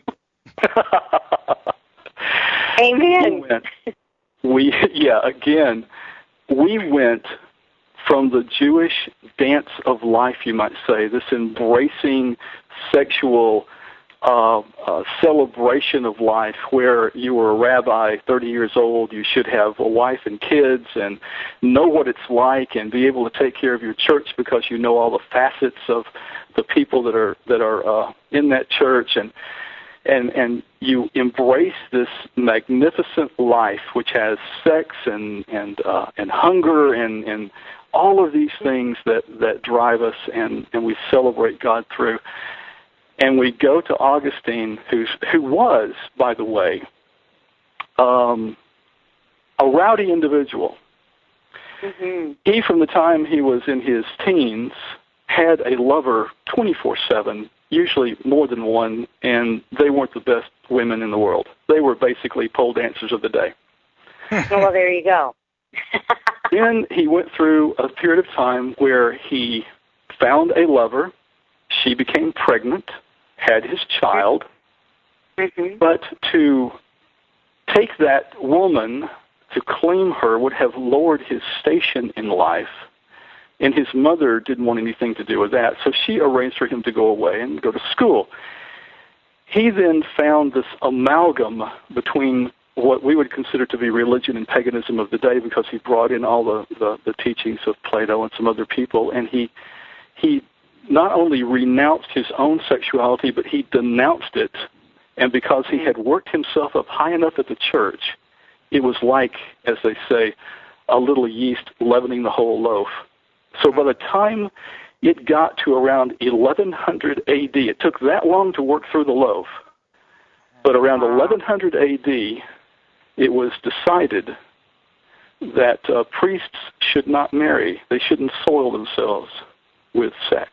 [SPEAKER 4] Amen.
[SPEAKER 3] We, went, we yeah, again, we went from the Jewish dance of life, you might say, this embracing sexual uh, uh, celebration of life where you were a rabbi, thirty years old, you should have a wife and kids and know what it's like and be able to take care of your church because you know all the facets of the people that are that are uh, in that church, and and and you embrace this magnificent life which has sex and and uh, and hunger and and all of these things that, that drive us, and, and we celebrate God through. And we go to Augustine, who's, who was, by the way, um, a rowdy individual.
[SPEAKER 4] Mm-hmm.
[SPEAKER 3] He, from the time he was in his teens, had a lover twenty-four seven, usually more than one, and they weren't the best women in the world. They were basically pole dancers of the day.
[SPEAKER 4] Well, there you go.
[SPEAKER 3] Then he went through a period of time where he found a lover. She became pregnant, had his child.
[SPEAKER 4] Mm-hmm.
[SPEAKER 3] But to take that woman, to claim her, would have lowered his station in life. And his mother didn't want anything to do with that. So she arranged for him to go away and go to school. He then found this amalgam between what we would consider to be religion and paganism of the day, because he brought in all the, the, the teachings of Plato and some other people, and he he not only renounced his own sexuality, but he denounced it. And because he had worked himself up high enough at the church, it was like, as they say, a little yeast leavening the whole loaf. So by the time it got to around eleven hundred A D, it took that long to work through the loaf, but around eleven hundred A D, it was decided that uh, priests should not marry. They shouldn't soil themselves with sex.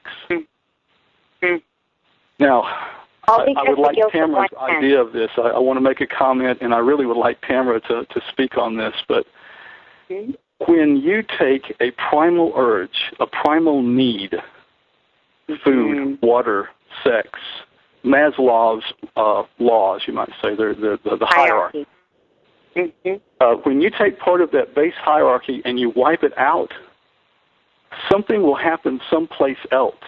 [SPEAKER 4] Mm-hmm.
[SPEAKER 3] Now, I, I would like Tamara's idea of this. I, I want to make a comment, and I really would like Tamara to, to speak on this, but mm-hmm. when you take a primal urge, a primal need, food, mm-hmm. water, sex, Maslow's uh, laws, you might say, they're the, the, the hierarchy. hierarchy. Mm-hmm. Uh, when you take part of that base hierarchy and you wipe it out, something will happen someplace else.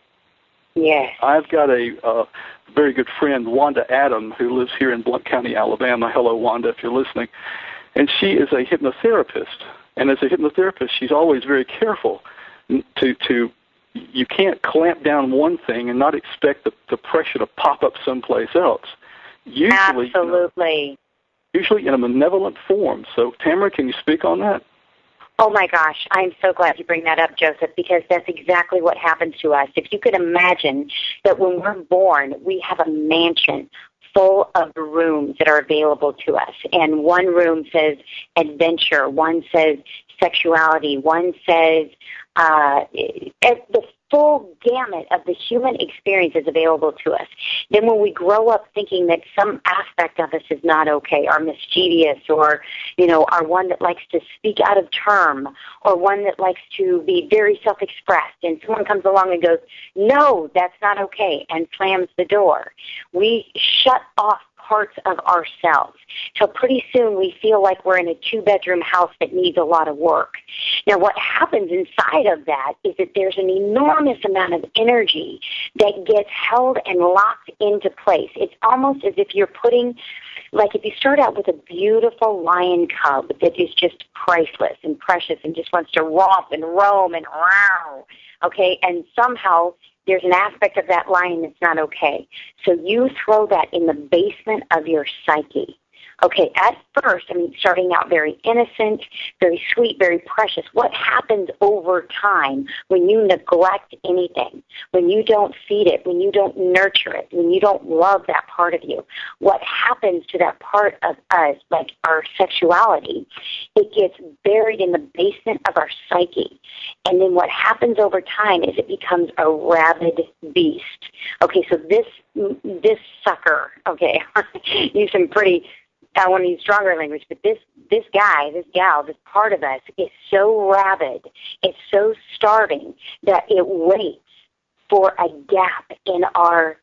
[SPEAKER 4] Yes.
[SPEAKER 3] I've got a uh, very good friend, Wanda Adam, who lives here in Blount County, Alabama. Hello, Wanda, if you're listening. And she is a hypnotherapist. And as a hypnotherapist, she's always very careful to, to you can't clamp down one thing and not expect the, the pressure to pop up someplace else. Usually,
[SPEAKER 4] Absolutely.
[SPEAKER 3] You know, usually in a malevolent form. So, Tamara, can you speak on that?
[SPEAKER 4] Oh, my gosh. I'm so glad you bring that up, Joseph, because that's exactly what happens to us. If you could imagine that when we're born, we have a mansion full of rooms that are available to us. And one room says adventure, one says sexuality, one says uh, the full gamut of the human experience is available to us. Then when we grow up thinking that some aspect of us is not okay, or mischievous, or, you know, are one that likes to speak out of term, or one that likes to be very self-expressed, and someone comes along and goes, no, that's not okay, and slams the door, we shut off parts of ourselves. So pretty soon we feel like we're in a two-bedroom house that needs a lot of work. Now what happens inside of that is that there's an enormous amount of energy that gets held and locked into place. It's almost as if you're putting, like if you start out with a beautiful lion cub that is just priceless and precious and just wants to romp and roam and wow, okay, and somehow there's an aspect of that lion that's not okay. So you throw that in the basement of your psyche. Okay, at first, I mean, starting out very innocent, very sweet, very precious. What happens over time when you neglect anything, when you don't feed it, when you don't nurture it, when you don't love that part of you? What happens to that part of us, like our sexuality? It gets buried in the basement of our psyche. And then what happens over time is it becomes a rabid beast. Okay, so this this sucker, okay, use some pretty... I want to use stronger language, but this this guy, this gal, this part of us is so rabid, it's so starving that it waits for a gap in our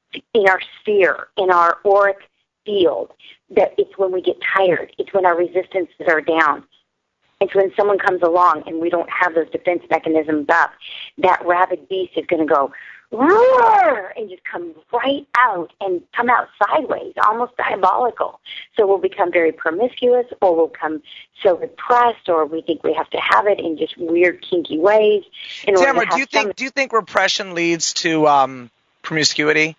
[SPEAKER 4] in our sphere, in our auric field. That it's when we get tired, it's when our resistances are down. It's when someone comes along and we don't have those defense mechanisms up. That rabid beast is going to go, roar, and just come right out and come out sideways, almost diabolical. So we'll become very promiscuous, or we'll become so repressed, or we think we have to have it in just weird, kinky ways. In
[SPEAKER 1] Tamara, do you think some... do you think repression leads to um, promiscuity?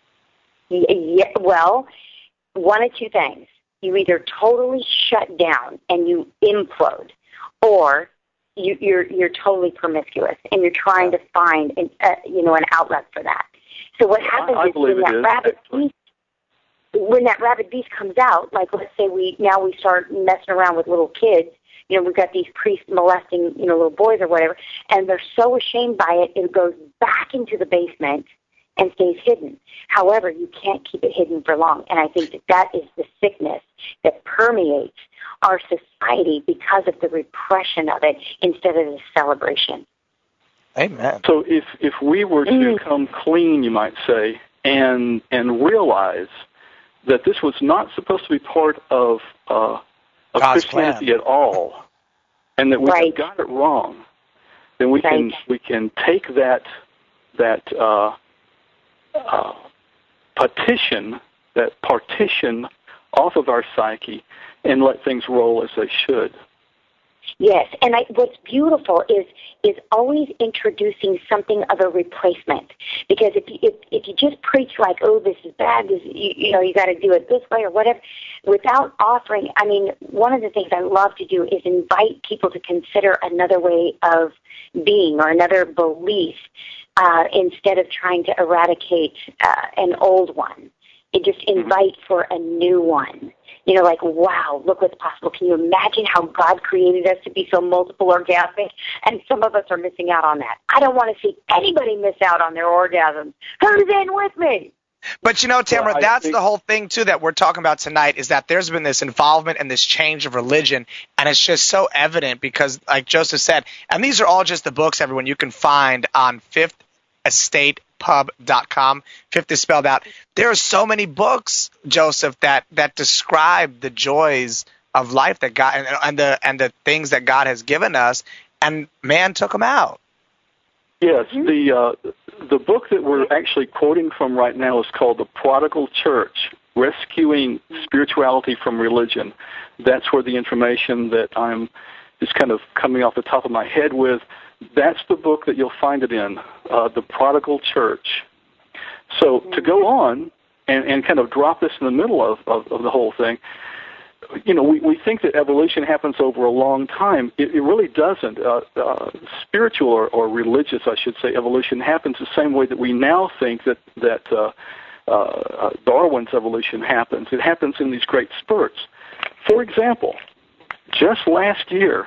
[SPEAKER 4] Yeah, well, one of two things. You either totally shut down and you implode, or You, you're you're totally promiscuous, and you're trying to find an, uh, you know an outlet for that. So what happens
[SPEAKER 3] I, I
[SPEAKER 4] is when that
[SPEAKER 3] is,
[SPEAKER 4] rabid
[SPEAKER 3] actually.
[SPEAKER 4] beast, when that rabid beast comes out, like let's say we now we start messing around with little kids. You know, we've got these priests molesting you know little boys or whatever, and they're so ashamed by it, it goes back into the basement and stays hidden. However, you can't keep it hidden for long, and I think that that is the sickness that permeates our society because of the repression of it instead of the celebration.
[SPEAKER 1] Amen.
[SPEAKER 3] So if if we were to mm. come clean, you might say, and and realize that this was not supposed to be part of uh, of
[SPEAKER 1] God's
[SPEAKER 3] Christianity
[SPEAKER 1] plan
[SPEAKER 3] at all, and that we
[SPEAKER 4] right.
[SPEAKER 3] have got it wrong, then we
[SPEAKER 4] right.
[SPEAKER 3] can we can take that that uh, uh, petition, that partition off of our psyche, and let things roll as they should.
[SPEAKER 4] Yes, and I, what's beautiful is is always introducing something of a replacement. Because if you, if if you just preach like, oh, this is bad, this you, you know, you got to do it this way or whatever, without offering. I mean, one of the things I love to do is invite people to consider another way of being or another belief uh, instead of trying to eradicate uh, an old one. It just invite for a new one. You know, like, wow, look what's possible. Can you imagine how God created us to be so multiple orgasmic? And some of us are missing out on that. I don't want to see anybody miss out on their orgasms. Who's in with me?
[SPEAKER 1] But, you know, Tamara,
[SPEAKER 3] well,
[SPEAKER 1] that's
[SPEAKER 3] think-
[SPEAKER 1] the whole thing, too, that we're talking about tonight is that there's been this involvement and this change of religion, and it's just so evident because, like Joseph said, and these are all just the books, everyone, you can find on fifth estate pub dot com. Fifth is spelled out. There are so many books, Joseph, that, that describe the joys of life that God and, and the and the things that God has given us, and man took them out.
[SPEAKER 3] Yes, the uh, the book that we're actually quoting from right now is called The Prodigal Church, Rescuing Spirituality from Religion. That's where the information that I'm just kind of coming off the top of my head with, that's the book that you'll find it in, uh, The Prodigal Church. So to go on and, and kind of drop this in the middle of, of, of the whole thing, you know, we, we think that evolution happens over a long time. It, it really doesn't. Uh, uh, spiritual or, or religious, I should say, evolution happens the same way that we now think that, that uh, uh, Darwin's evolution happens. It happens in these great spurts. For example, just last year,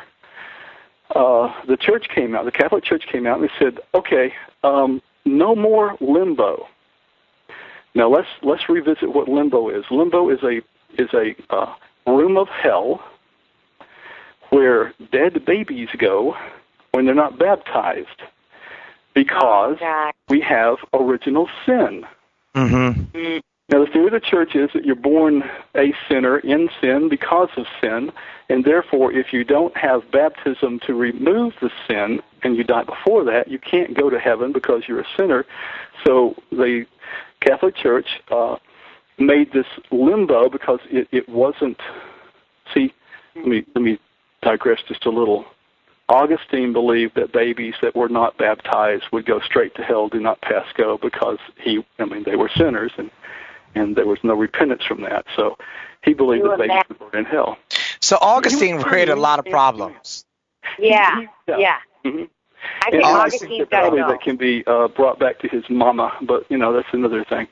[SPEAKER 3] uh, the church came out, the Catholic Church came out and they said, okay, um, no more limbo. Now let's let's revisit what limbo is. Limbo is a is a uh, room of hell where dead babies go when they're not baptized because
[SPEAKER 4] Oh,
[SPEAKER 3] we have original sin.
[SPEAKER 1] Mm-hmm.
[SPEAKER 3] Now, the theory of the church is that you're born a sinner in sin because of sin, and therefore, if you don't have baptism to remove the sin and you die before that, you can't go to heaven because you're a sinner. So the Catholic Church uh, made this limbo because it, it wasn't. See, let me let me digress just a little. Augustine believed that babies that were not baptized would go straight to hell, do not pass go, because he, I mean, they were sinners, and and there was no repentance from that. So he believed that babies would burn in hell.
[SPEAKER 1] So Augustine created a lot of problems.
[SPEAKER 4] Yeah,
[SPEAKER 3] Yeah.
[SPEAKER 4] yeah.
[SPEAKER 3] Mm-hmm.
[SPEAKER 4] I think
[SPEAKER 3] And I
[SPEAKER 4] Augustine's
[SPEAKER 3] think that
[SPEAKER 4] got to
[SPEAKER 3] probably
[SPEAKER 4] go.
[SPEAKER 3] that can be uh, brought back to his mama, but, you know, that's another thing.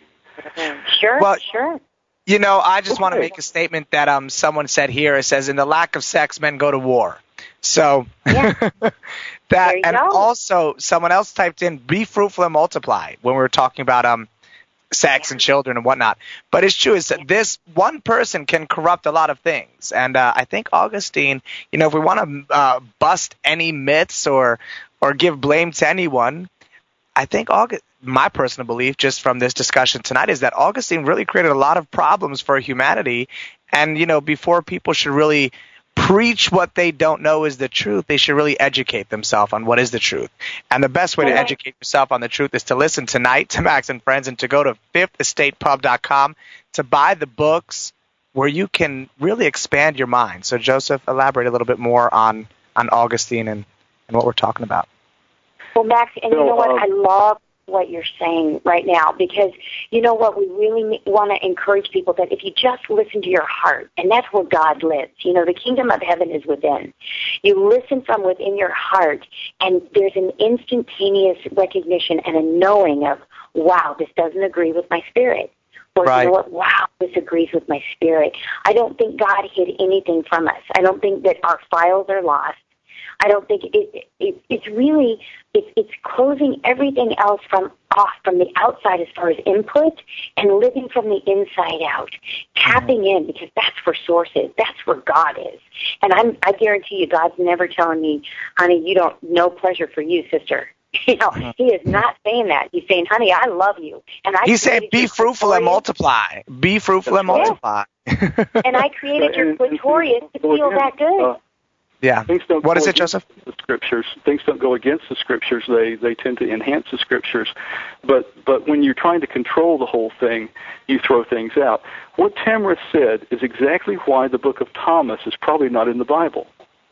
[SPEAKER 4] Sure,
[SPEAKER 1] Well,
[SPEAKER 4] sure.
[SPEAKER 1] You know, I just want to
[SPEAKER 3] Okay.
[SPEAKER 1] make a statement that um someone said here. It says, in the lack of sex, men go to war. So
[SPEAKER 4] Yeah.
[SPEAKER 1] that,
[SPEAKER 4] There you
[SPEAKER 1] and
[SPEAKER 4] go.
[SPEAKER 1] also someone else typed in, be fruitful and multiply, when we were talking about um sex and children and whatnot. But it's true, is that this one person can corrupt a lot of things. And uh, I think Augustine, you know, if we want to uh, bust any myths or or give blame to anyone, I think August, my personal belief, just from this discussion tonight, is that Augustine really created a lot of problems for humanity. And, you know, before people should really preach what they don't know is the truth, they should really educate themselves on what is the truth. And the best way to
[SPEAKER 4] Right.
[SPEAKER 1] educate yourself on the truth is to listen tonight to Max and Friends and to go to fifth estate pub dot com to buy the books where you can really expand your mind. So, Joseph, elaborate a little bit more on, on Augustine and, and what we're talking about.
[SPEAKER 4] Well, Max, and you
[SPEAKER 3] So,
[SPEAKER 4] know what?
[SPEAKER 3] um,
[SPEAKER 4] I love what you're saying right now, because you know what? We really want to encourage people that if you just listen to your heart, and that's where God lives. You know, the kingdom of heaven is within. You listen from within your heart, and there's an instantaneous recognition and a knowing of, wow, this doesn't agree with my spirit. Or,
[SPEAKER 1] Right.
[SPEAKER 4] you know what, wow, this agrees with my spirit. I don't think God hid anything from us. I don't think that our files are lost. I don't think it, it, it's really, it's, it's closing everything else from off from the outside as far as input and living from the inside out, tapping in, because that's where source is. That's where God is. And I'm, I guarantee you, God's never telling me, honey, you don't, no pleasure for you, sister. You know, he is not saying that. He's saying, honey, I love you. And I
[SPEAKER 1] He's saying,
[SPEAKER 4] created
[SPEAKER 1] be
[SPEAKER 4] your
[SPEAKER 1] fruitful and
[SPEAKER 4] clitoris,
[SPEAKER 1] multiply. Be fruitful and
[SPEAKER 3] That's
[SPEAKER 1] multiply.
[SPEAKER 4] and I created your
[SPEAKER 3] And- and
[SPEAKER 4] clitoris to
[SPEAKER 3] go
[SPEAKER 4] feel
[SPEAKER 3] again,
[SPEAKER 4] that good.
[SPEAKER 3] uh,
[SPEAKER 1] Yeah.
[SPEAKER 3] Things don't
[SPEAKER 1] What
[SPEAKER 3] go
[SPEAKER 1] is it,
[SPEAKER 3] against
[SPEAKER 1] Joseph?
[SPEAKER 3] The scriptures. Things don't go against the scriptures. They they tend to enhance the scriptures. But but when you're trying to control the whole thing, you throw things out. What Tamara said is exactly why the book of Thomas is probably not in the Bible.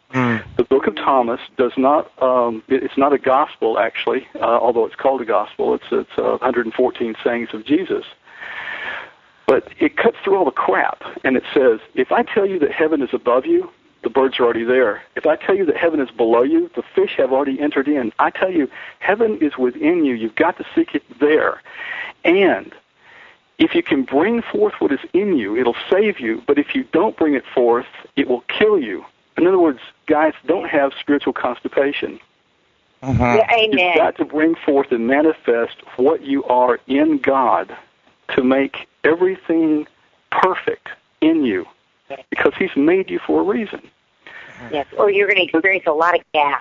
[SPEAKER 1] Mm.
[SPEAKER 3] The Book of Thomas does not, um, it, it's not a gospel, actually, uh, although it's called a gospel. It's, it's uh, one hundred fourteen sayings of Jesus. But it cuts through all the crap, and it says, if I tell you that heaven is above you, the birds are already there. If I tell you that heaven is below you, the fish have already entered in. I tell you, heaven is within you. You've got to seek it there. And if you can bring forth what is in you, it'll save you. But if you don't bring it forth, it will kill you. In other words, guys, don't have spiritual constipation.
[SPEAKER 1] Mm-hmm.
[SPEAKER 4] Yeah, amen.
[SPEAKER 3] You've got to bring forth and manifest what you are in God to make everything perfect in you, because He's made you for a reason.
[SPEAKER 4] Yes, or you're going to experience a lot of gas.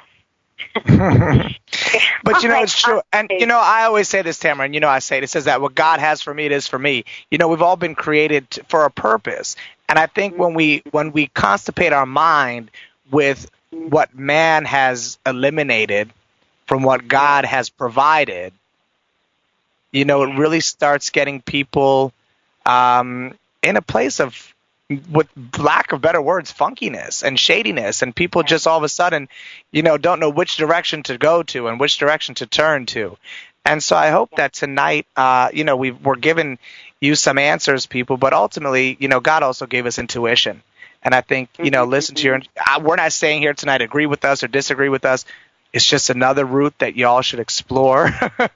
[SPEAKER 1] But, you know, it's true. And, you know, I always say this, Tamara, and, you know, I say it. It says that what God has for me, it is for me. You know, we've all been created t- for a purpose. And I think when we when we constipate our mind with what man has eliminated from what God has provided, you know, it really starts getting people um, in a place of, with lack of better words, funkiness and shadiness, and people just all of a sudden, you know, don't know which direction to go to and which direction to turn to. And so I hope that tonight, uh, you know, we we're giving you some answers, people, but ultimately, you know, God also gave us intuition. And I think, you know, listen to your, I, we're not saying here tonight agree with us or disagree with us. It's just another route that y'all should explore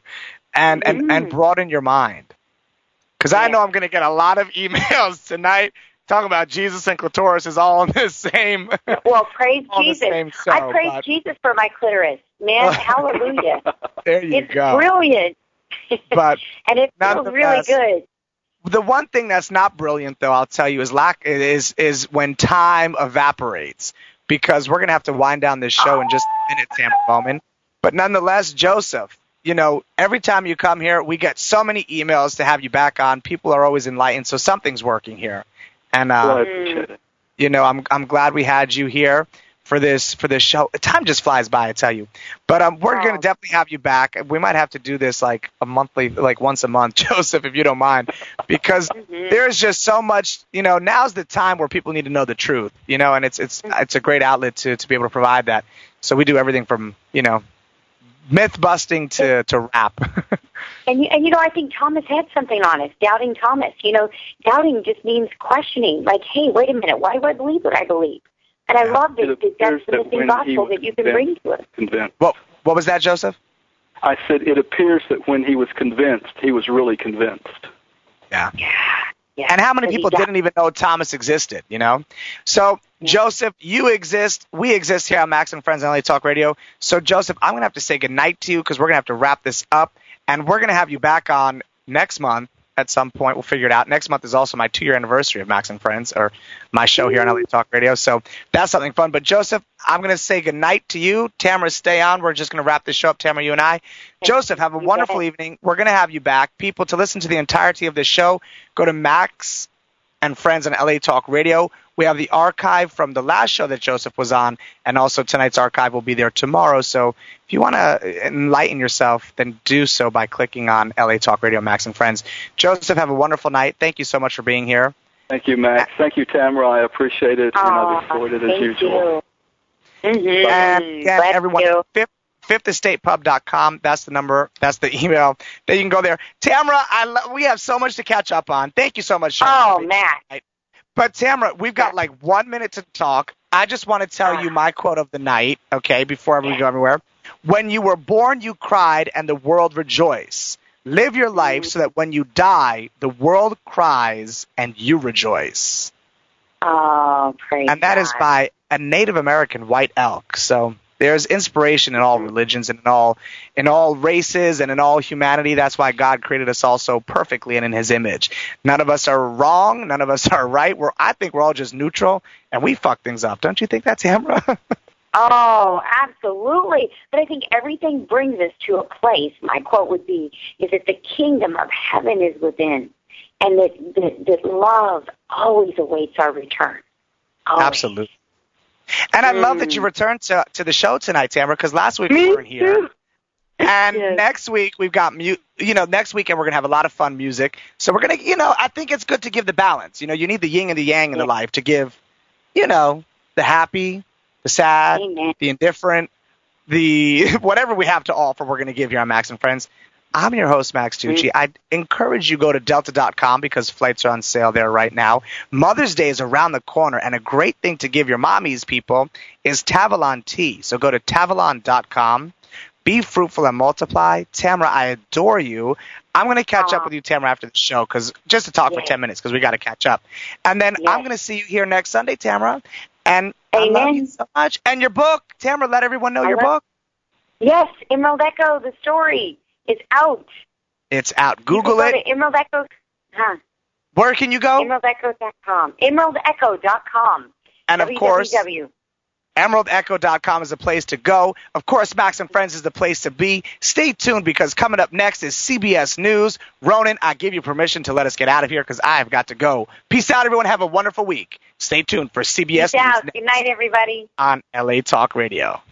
[SPEAKER 1] and, and, and broaden your mind. Because I know I'm going to get a lot of emails tonight talking about Jesus and clitoris is all in the same.
[SPEAKER 4] Well, praise Jesus.
[SPEAKER 1] Show,
[SPEAKER 4] I praise
[SPEAKER 1] but...
[SPEAKER 4] Jesus for my clitoris. Man, hallelujah.
[SPEAKER 1] There you
[SPEAKER 4] it's
[SPEAKER 1] go.
[SPEAKER 4] Brilliant.
[SPEAKER 1] But
[SPEAKER 4] and it feels really good.
[SPEAKER 1] The one thing that's not brilliant, though, I'll tell you, is lack is is when time evaporates. Because we're going to have to wind down this show in just a minute, Tamara Bowman. But nonetheless, Joseph, you know, every time you come here, we get so many emails to have you back on. People are always enlightened, so something's working here. And uh,
[SPEAKER 3] well, I appreciate it.
[SPEAKER 1] You know, I'm I'm glad we had you here for this for this show. Time just flies by, I tell you. But um, we're
[SPEAKER 4] wow.
[SPEAKER 1] going to definitely have you back. We might have to do this like a monthly, like once a month, Joseph, if you don't mind, because mm-hmm. there's just so much. You know, now's the time where people need to know the truth. You know, and it's it's it's a great outlet to to be able to provide that. So we do everything from, you know, myth busting to to rap.
[SPEAKER 4] And you, and you know, I think Thomas had something on us, doubting Thomas. You know, doubting just means questioning. Like, hey, wait a minute, why do I believe what I believe? And I love that, that that's the missing gospel that you can bring to us.
[SPEAKER 3] Convinced.
[SPEAKER 1] What, what was that, Joseph?
[SPEAKER 3] I said it appears that when he was convinced, he was really convinced.
[SPEAKER 1] Yeah.
[SPEAKER 4] Yeah. Yeah.
[SPEAKER 1] And how many people didn't even know Thomas existed, you know? So, yeah. Joseph, you exist. We exist here on Max and Friends on L A Talk Radio. So, Joseph, I'm going to have to say goodnight to you because we're going to have to wrap this up. And we're going to have you back on next month at some point. We'll figure it out. Next month is also my two-year anniversary of Max and Friends, or my show here on L A Talk Radio. So that's something fun. But, Joseph, I'm going to say goodnight to you. Tamara, stay on. We're just going to wrap this show up, Tamara, you and I. Joseph, have a wonderful evening. We're going to have you back. People, to listen to the entirety of this show, go to Max and Friends on L A Talk Radio. We have the archive from the last show that Joseph was on, and also tonight's archive will be there tomorrow. So if you want to enlighten yourself, then do so by clicking on L A Talk Radio, Max and Friends. Joseph, have a wonderful night. Thank you so much for being here.
[SPEAKER 3] Thank you, Max. Thank you, Tamara. I appreciate it, and
[SPEAKER 4] oh,
[SPEAKER 3] I've enjoyed it as
[SPEAKER 4] thank
[SPEAKER 3] usual.
[SPEAKER 4] You. Mm-hmm.
[SPEAKER 1] And again,
[SPEAKER 4] Bless
[SPEAKER 1] everyone,
[SPEAKER 4] you.
[SPEAKER 1] fifth, fifth estate pub dot com. That's the number. That's the email. Then you can go there. Tamara, I lo- we have so much to catch up on. Thank you so much.
[SPEAKER 4] Oh, Max.
[SPEAKER 1] But, Tamara, we've got like one minute to talk. I just want to tell you my quote of the night, okay, before we go everywhere. When you were born, you cried, and the world rejoiced. Live your life so that when you die, the world cries, and you rejoice.
[SPEAKER 4] Oh, praise
[SPEAKER 1] And that
[SPEAKER 4] God.
[SPEAKER 1] is by a Native American white elk. So there's inspiration in all religions and in all in all races and in all humanity. That's why God created us all so perfectly and in His image. None of us are wrong. None of us are right. We're I think we're all just neutral, and we fuck things up. Don't you think that, Tamara?
[SPEAKER 4] Oh, absolutely. But I think everything brings us to a place. My quote would be, is that the kingdom of heaven is within, and that, that, that love always awaits our return. Always.
[SPEAKER 1] Absolutely. And I mm. love that you returned to to the show tonight, Tamara, because last week
[SPEAKER 4] Me
[SPEAKER 1] we weren't here.
[SPEAKER 4] Too.
[SPEAKER 1] And
[SPEAKER 4] yes.
[SPEAKER 1] next week we've got, mu- you know, next weekend we're going to have a lot of fun music. So we're going to, you know, I think it's good to give the balance. You know, you need the yin and the yang in
[SPEAKER 4] yeah.
[SPEAKER 1] the life to give, you know, the happy the sad,
[SPEAKER 4] Amen.
[SPEAKER 1] the indifferent, the whatever we have to offer, we're going to give you on Max and Friends. I'm your host, Max Tucci.
[SPEAKER 4] Mm-hmm.
[SPEAKER 1] I'd encourage you to go to delta dot com because flights are on sale there right now. Mother's Day is around the corner, and a great thing to give your mommies, people, is Tavalon tea. So go to tavalon dot com. Be fruitful and multiply. Tamara, I adore you. I'm going to catch
[SPEAKER 4] Aww.
[SPEAKER 1] up with you, Tamara, after the show, cause just to talk
[SPEAKER 4] Yeah.
[SPEAKER 1] for ten minutes because we got to catch up. And then
[SPEAKER 4] Yes.
[SPEAKER 1] I'm going to see you here next Sunday, Tamara. And I
[SPEAKER 4] Amen.
[SPEAKER 1] love you so much. And your book, Tamara, let everyone know
[SPEAKER 4] I
[SPEAKER 1] your
[SPEAKER 4] love-
[SPEAKER 1] book.
[SPEAKER 4] Yes, Emerald Echo, the story is out.
[SPEAKER 1] It's out.
[SPEAKER 4] You
[SPEAKER 1] Google
[SPEAKER 4] can go
[SPEAKER 1] it.
[SPEAKER 4] to Emerald Echo. Huh.
[SPEAKER 1] Where can you go?
[SPEAKER 4] emerald echo dot com. emerald echo dot com.
[SPEAKER 1] And of course,
[SPEAKER 4] W W W.
[SPEAKER 1] emerald echo dot com is the place to go. Of course, Max and Friends is the place to be. Stay tuned because coming up next is C B S News. Ronan, I give you permission to let us get out of here because I've got to go. Peace out, everyone. Have a wonderful week. Stay tuned for C B S
[SPEAKER 4] Peace
[SPEAKER 1] News
[SPEAKER 4] out. Good night, everybody.
[SPEAKER 1] on L A Talk Radio.